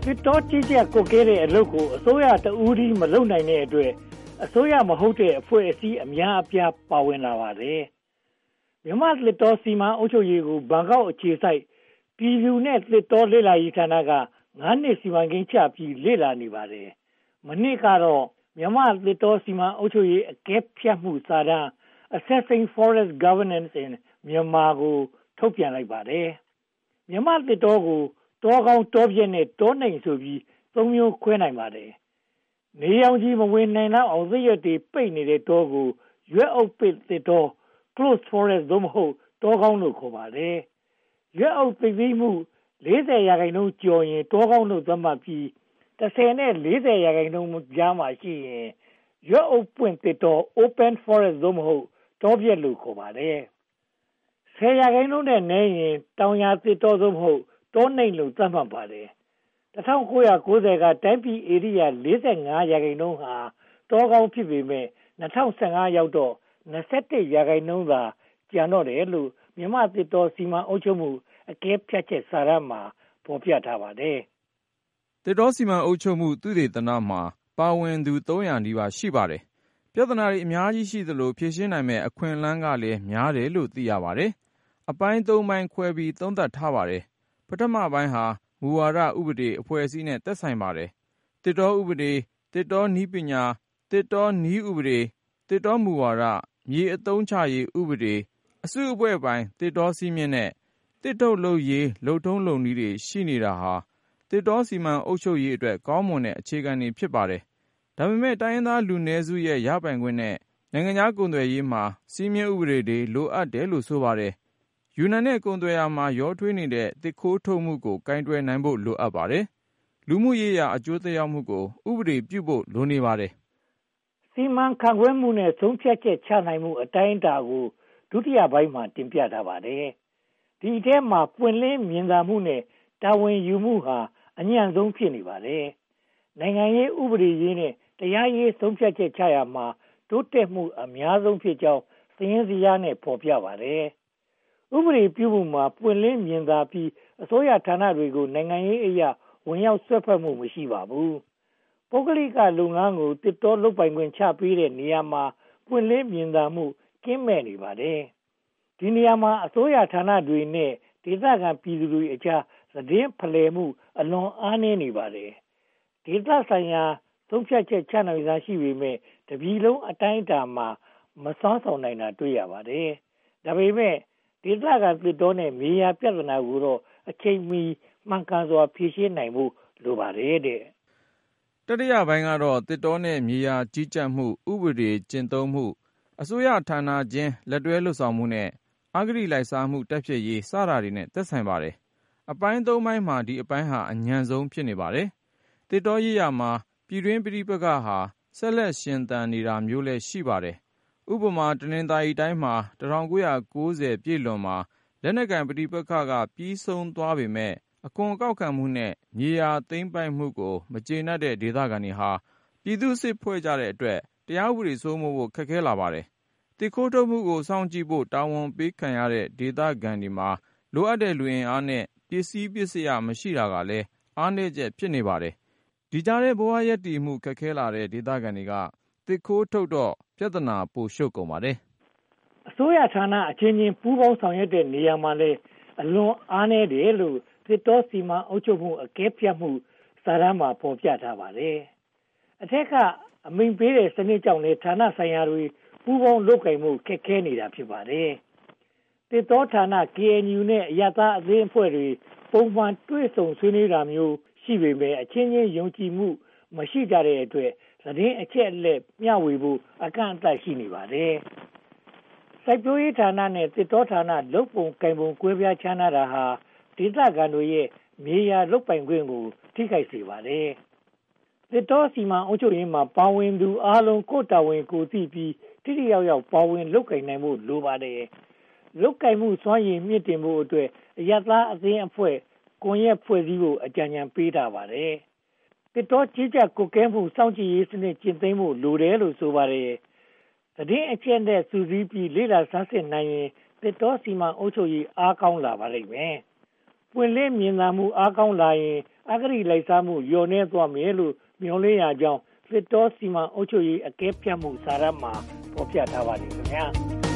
စ်တောကြီးကြပ်ကွပ်ကဲတဲ့အလုပ်ကိုအစိုးရတဦးတည်းမလုပ်နိုင်တဲ့အတွက်အစိုးရမဟုတ်တဲ့အဖွဲ့အစည်းအများအပြားပါဝင်လာပါတယ်။မြန်မာသစ်တောစီမံအုပ်ချုပ်ရေးကိုဘန်ကောက်အခြေစိုက်ပြည်သူနဲ့သစ်တောလေ့လာရေးဌာနက9 နှစ်စီမံကိန်းချပြီးလေ့လာနေပါတယ်။မနှစ်ကတော့မြန်မာသစ်တောစီမံအုပ်ချုပ်ရေးအကဲဖြတ်မှုစာတမ်း Assessing Forest Governance in Myanmar ကိုထုတ်ပြန်လိုက်ပါတယ်။မြန်မာသစ်တောကိုတောကောင်းတောပြည့်နဲ့တောနှိမ်ဆိုပြီး3မျိုးခွဲနိုင်ပါတယ်။နေရောင်ကြီးမဝင်နိုင်တော့အောင်သစ်ရွက်တွေပိတ်နေတဲ့တောကိုရွက်အုပ်ပိတ်သစ်တော closed forest သို့မဟုတ်တောကောင်းလို့ခေါ်ပါတယ်။ရွက်အုပ်ပိတ်ပြီးမှု40% ကျော်ရင်တောကောင်းလို့သတ်မှတ်ပြီး10နဲ့40% ကြားမှာရှိရင်ရွက်အုပ်ပွင့်သစ်တော open forest သို့မဟုတ်တောပြည့်လို့ခေါ်ပါတယ်။10% နဲ့နည်းရင်တောင်ယာသစ်တောသို့မဟုတ်တောနှိမ်လို့သတ်မှတ်ပါတယ်။1990ကတိုင်းပြည်ဧရိယာ45% ဟာတောကောင်းဖြစ်ပေမဲ့2015ရောက်တော့21% သာကျန်တော့တယ်လို့မြန်မာသစ်တောစီမံအုပ်ချုပ်မှုအကဲဖြတ်ချက်စာတမ်းမှာဖော်ပြထားပါတယ်။သစ်တောစီမံအုပ်ချုပ်မှုသုတေသနမှာပါဝင်သူ300နီးပါးရှိပါတယ်။ပြဿနာတွေအများကြီးရှိသလိုဖြေရှင်းနိုင်မယ့်အခွင့်အလမ်းကလည်းများတယ်လို့သိရပါတယ်။အပိုင်း3ပိုင်းခွဲပြီးသုံးသပ်ထားပါတယ်။ပထမပိုင်းဟာမူဝါဒဥပဒေအဖွဲ့အစည်းနဲ့သက်ဆိုင်ပါတယ်။သစ်တောဥပဒေသစ်တောနည်းပညာသစ်တောနည်းဥပဒေသစ်တောမူဝါဒမြေအသုံးချရေးဥပဒေအစုအဖွဲ့ပိုင်းသစ်တောစည်းမျဉ်းနဲ့သစ်ထုတ်လုပ်ရေးလုပ်ထုံးလုပ်နည်းတွေရှိနေတာဟာသစ်တောစီမံအုပ်ချုပ်ရေးအတွက်ကောင်းမွန်တဲ့အခြေခံတွေဖြစ်ပါတယ်။ဒါပေမဲ့တိုင်းရင်းသားလူနည်းစုရဲ့ရပိုင်ခွင့်နဲ့နိုင်ငံခြားကုန်သွယ်ရေးမှာစည်းမျဉ်းဥပဒေတွေလိုအပ်တယ်လို့ဆိုပါတယ်။ယူနန်နဲ့ကုန်သွယ်ရာမှာရောထွေးနေတဲ့သစ်ခိုးထုတ်မှုကိုကင်တွယ်နိုင်ဖို့လိုအပ်ပါတယ်။လူမှုရေးရာအကျိုးသက်ရောက်မှုကိုဥပဒေပြုဖို့လိုနေပါတယ်။စီမံခန့်ခွဲမှုနဲ့ဆုံးဖြတ်ချက်ချနိုင်မှုအတိုင်းအတာကိုဒုတိယပိုင်းမှာတင်ပြထားပါတယ်။ဒီအထဲမှာပွင့်လင်းမြင်သာမှုနဲ့တာဝန်ယူမှုဟာအညံ့ဆုံးဖြစ်နေပါတယ်။နိုင်ငံရေးဥပဒေရေးနဲ့တရားရေးဆုံးဖြတ်ချက်ချရာမှာတိုးတက်မှုအများဆုံးဖြစ်ကြောင်းစာရင်းဇယားနဲ့ဖော်ပြပါတယ်။ဥပဒေပြုမှုမှာပွင့်လင်းမြင်သာပြီးအစိုးရဌာနတွေကိုနိုင်ငံရေးအရာဝင်ရောက်ဆွဲဖက်မှုမရှိပါဘူး။ပုဂ္ဂလိကလုပ်ငန်းကိုတစ်တောလုပ်ပိုင်ခွင့်ချပေးတဲ့နေရာမှာပွင့်လင်းမြင်သာမှုကင်းမဲ့နေပါတယ်။ဒီနေရာမှာအစိုးရဌာနတွေနဲ့ဒေသခံပြည်သူတွေအကြားသတင်းဖလှယ်မှုအလွန်အားနည်းနေပါတယ်။ဒေသဆိုင်ရာသုံးဖြတ်ချက်ချနိုင်စွမ်းရှိပေမဲ့တပြည်လုံးအတိုင်းအတာမှာမစွမ်းဆောင်နိုင်တာတွေ့ရပါတယ်။ဒါပေမဲ့ဒေသခံသစ်တောနဲ့မြေယာပြဿနာကိုတော့အချိန်မီမှန်ကန်စွာဖြေရှင်းနိုင်ဖို့လိုပါတယ်တဲ့။တတိယပိုင်းကတော့သစ်တောနဲ့မြေယာကြီးကြပ်မှုဥပဒေကျင့်သုံးမှုအစိုးရဌာနချင်းလက်တွဲလှုပ်ဆောင်မှုနဲ့အဂတိလိုက်စားမှုတက်ဖြတ်ရေးစတာတွေနဲ့သက်ဆိုင်ပါတယ်။အပိုင်း3ပိုင်းမှာဒီအပိုင်းဟာအညံ့ဆုံးဖြစ်နေပါတယ်။သစ်တောရေးရာမှာပြည်တွင်းပဋိပက္ခဟာဆက်လက်ရှင်သန်နေတာမျိုးလည်းရှိပါတယ်။ဥပမာတနင်္သာရီတိုင်းမှာ1990ပြည့်လွန်မှာလက်နက်ကိုင်ပဋိပက္ခကပြီးဆုံးသွားပေမဲ့အခွန်ကောက်ခံမှုနဲ့မြေယာသိမ်းပိုက်မှုကိုမကျေနပ်တဲ့ဒေသခံတွေဟာပြည်သူ့စစ်ဖွဲ့ကြတဲ့အတွက်တရားဥပဒေစိုးမိုးဖို့ခက်ခဲလာပါတယ်။သစ်ခိုးထုတ်မှုကိုစောင့်ကြည့်ဖို့တာဝန်ပေးခံရတဲ့ဒေသခံတွေမှာလိုအပ်တဲ့လူအင်အားနဲ့ပစ္စည်းပစ္စယမရှိတာကလည်းအားနည်းချက်ဖြစ်နေပါတယ်။ဒီကြားထဲဘဝရပ်တည်မှုခက်ခဲလာတဲ့ဒေသခံတွေကသစ်ခိုးထုတ်တော့ပြဿနာပိုရှုပ်ကုန်ပါတယ်။အစိုးရဌာနအချင်းချင်းပူးပေါင်းဆောင်ရွက်တဲ့နေရာမှာလည်းအလွန်အားနည်းတယ်လို့သစ်တောစီမံအုပ်ချုပ်မှုအကဲဖြတ်မှုစာတမ်းမှာဖော်ပြထားပါတယ်။အထက်ကအမိန့်ပေးတဲ့စနစ်ကြောင့်လည်းဌာနဆိုင်ရာတွေပူးပေါင်းလုပ်ကိုင်မှုခက်ခဲနေတာဖြစ်ပါတယ်။သစ်တောဌာန KNU နဲ့အရပ်သားအသင်းအဖွဲ့တွေပုံမှန်တွေ့ဆုံဆွေးနွေးတာမျိုးရှိပေမဲ့အချင်းချင်းယုံကြည်မှုမရှိကြတဲ့အတွက်သတင်းအချက်အလက်မျှဝေဖို့အကန့်အသတ်ရှိနေပါတယ်။စိုက်ပျိုးရေးဌာနနဲ့သစ်တောဌာနလုပ်ပုံကိုင်ပုံကွဲပြားခြားနားတာဟာဒေသခံတွေရဲ့မြေယာလုပ်ပိုင်ခွင့်ကိုထိခိုက်စေပါတယ်။သစ်တောစီမံအုပ်ချုပ်ရေးမှာပါဝင်သူအားလုံးကိုယ်တာဝန်ကိုသိပြီးထိထိရောက်ရောက်ပါဝင်လုပ်ကိုင်နိုင်ဖို့လိုပါတယ်။လုပ်ကိုင်မှုစွမ်းရည်မြင့်တင်ဖို့အတွက်အရပ်သားအသင်းအဖွဲ့ကွန်ရက်ဖွဲ့စည်းဖို့အကြံဉာဏ်ပေးထားပါတယ်။သစ်တောကြီးကြပ်ကွပ်ကဲမှုစောင့်ကြည့်ရေးစနစ်ကျင့်သုံးဖို့လိုတယ်လို့ဆိုပါတယ်။သတင်းအချက်နဲ့စုစည်းပြီးလေ့လာဆန်းစစ်နိုင်ရင်သစ်တောစီမံအုပ်ချုပ်ရေးအားကောင်းလာပါလိမ့်မယ်။ပွင့်လင်းမြင်သာမှုအားကောင်းလာရင်အဂတိလိုက်စားမှုလျော့နည်းသွားမယ်လို့မျှော်လင့်ရကြောင်းသစ်တောစီမံအုပ်ချုပ်ရေးအကဲဖြတ်မှုစာရတ်မှာဖော်ပြထားပါတယ်ခင်ဗျာ။